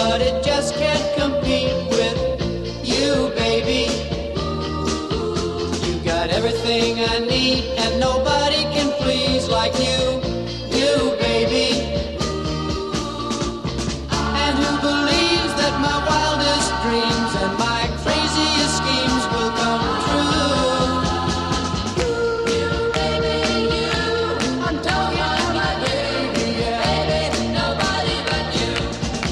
but it just can't compete with you, baby. You got everything I need, and nobody can please like you.